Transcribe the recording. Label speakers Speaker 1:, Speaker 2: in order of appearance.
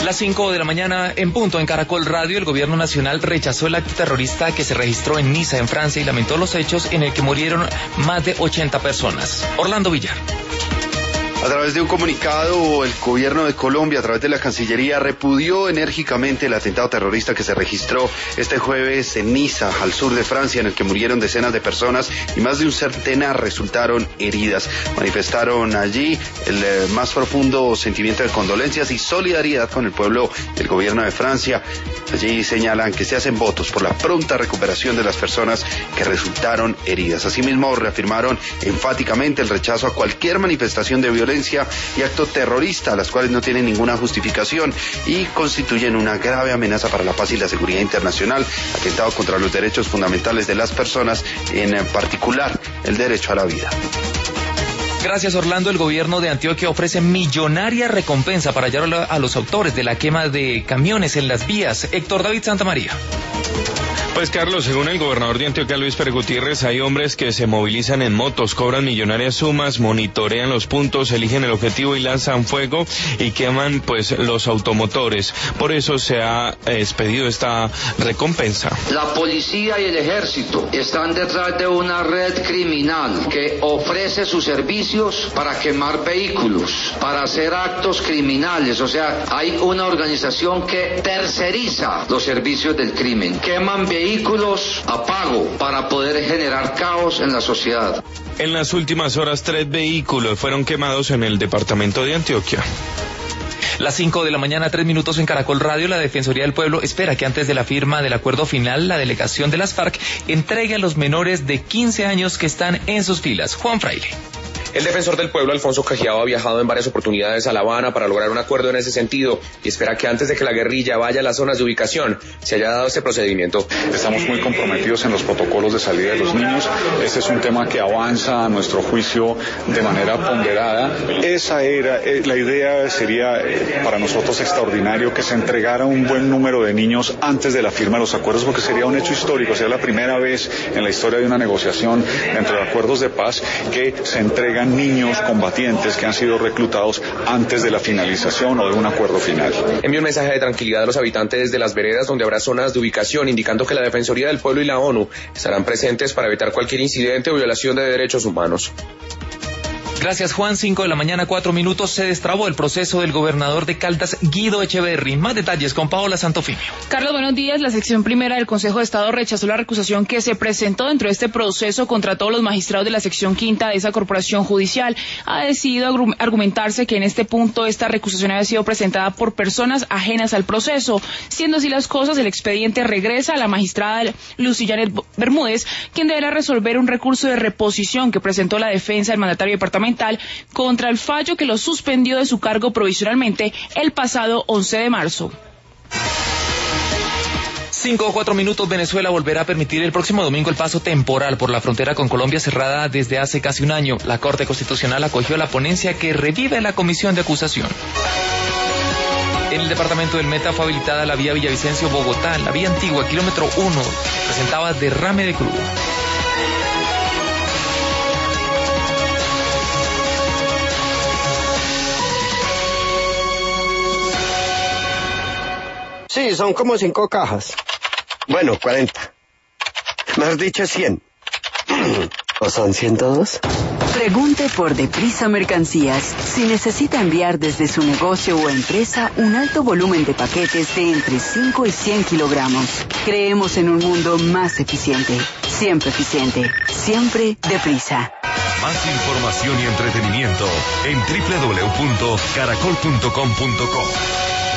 Speaker 1: Las 5 de la mañana en punto en Caracol Radio, el gobierno nacional rechazó el acto terrorista que se registró en Niza, en Francia, y lamentó los hechos en el que murieron más de 80 personas. Orlando Villar.
Speaker 2: A través de un comunicado, el gobierno de Colombia, a través de la Cancillería, repudió enérgicamente el atentado terrorista que se registró este jueves en Niza, al sur de Francia, en el que murieron decenas de personas y más de un centenar resultaron heridas. Manifestaron allí el más profundo sentimiento de condolencias y solidaridad con el pueblo y el gobierno de Francia. Allí señalan que se hacen votos por la pronta recuperación de las personas que resultaron heridas. Asimismo, reafirmaron enfáticamente el rechazo a cualquier manifestación de violencia y acto terrorista, las cuales no tienen ninguna justificación y constituyen una grave amenaza para la paz y la seguridad internacional, atentado contra los derechos fundamentales de las personas, en particular el derecho a la vida.
Speaker 1: Gracias, Orlando. El gobierno de Antioquia ofrece millonaria recompensa para hallar a los autores de la quema de camiones en las vías. Héctor David Santamaría.
Speaker 3: Pues Carlos, según el gobernador de Antioquia, Luis Pérez Gutiérrez, hay hombres que se movilizan en motos, cobran millonarias sumas, monitorean los puntos, eligen el objetivo y lanzan fuego y queman pues los automotores. Por eso se ha expedido esta recompensa.
Speaker 4: La policía y el ejército están detrás de una red criminal que ofrece sus servicios para quemar vehículos, para hacer actos criminales. O sea, hay una organización que terceriza los servicios del crimen. Queman vehículos a pago para poder generar caos en la sociedad.
Speaker 3: En las últimas horas, 3 vehículos fueron quemados en el departamento de Antioquia.
Speaker 1: Las 5 de la mañana, 3 minutos en Caracol Radio. La Defensoría del Pueblo espera que antes de la firma del acuerdo final, la delegación de las FARC entregue a los menores de 15 años que están en sus filas. Juan Fraile.
Speaker 5: El defensor del pueblo, Alfonso Cajiao, ha viajado en varias oportunidades a La Habana para lograr un acuerdo en ese sentido y espera que antes de que la guerrilla vaya a las zonas de ubicación se haya dado este procedimiento.
Speaker 6: Estamos muy comprometidos en los protocolos de salida de los niños. Este es un tema que avanza a nuestro juicio de manera ponderada. Esa era, la idea sería para nosotros extraordinario que se entregara un buen número de niños antes de la firma de los acuerdos, porque sería un hecho histórico, sería la primera vez en la historia de una negociación entre acuerdos de paz que se entregan niños combatientes que han sido reclutados antes de la finalización o de un acuerdo final.
Speaker 5: Envió un mensaje de tranquilidad a los habitantes de las veredas donde habrá zonas de ubicación, indicando que la Defensoría del Pueblo y la ONU estarán presentes para evitar cualquier incidente o violación de derechos humanos.
Speaker 1: Gracias, Juan. 5 de la mañana, 4 minutos. Se destrabó el proceso del gobernador de Caldas, Guido Echeverri. Más detalles con Paola Santofimio.
Speaker 7: Carlos, buenos días. La sección primera del Consejo de Estado rechazó la recusación que se presentó dentro de este proceso contra todos los magistrados de la sección quinta de esa corporación judicial. Ha decidido argumentarse que en este punto esta recusación había sido presentada por personas ajenas al proceso. Siendo así las cosas, el expediente regresa a la magistrada Lucy Janet Bermúdez, quien deberá resolver un recurso de reposición que presentó la defensa del mandatario departamental contra el fallo que lo suspendió de su cargo provisionalmente el pasado 11 de marzo.
Speaker 1: 5 o 4 minutos. Venezuela volverá a permitir el próximo domingo el paso temporal por la frontera con Colombia, cerrada desde hace casi un año. La Corte Constitucional acogió la ponencia que revive la comisión de acusación. En el departamento del Meta fue habilitada la vía Villavicencio-Bogotá. La vía antigua, kilómetro 1, presentaba derrame de crudo.
Speaker 8: Sí, son como 5 cajas. Bueno, 40. Mejor dicho, 100. ¿O son 102?
Speaker 9: Pregunte por Deprisa Mercancías. Si necesita enviar desde su negocio o empresa un alto volumen de paquetes de entre 5 y 100 kilogramos. Creemos en un mundo más eficiente. Siempre eficiente. Siempre Deprisa.
Speaker 10: Más información y entretenimiento en www.caracol.com.co.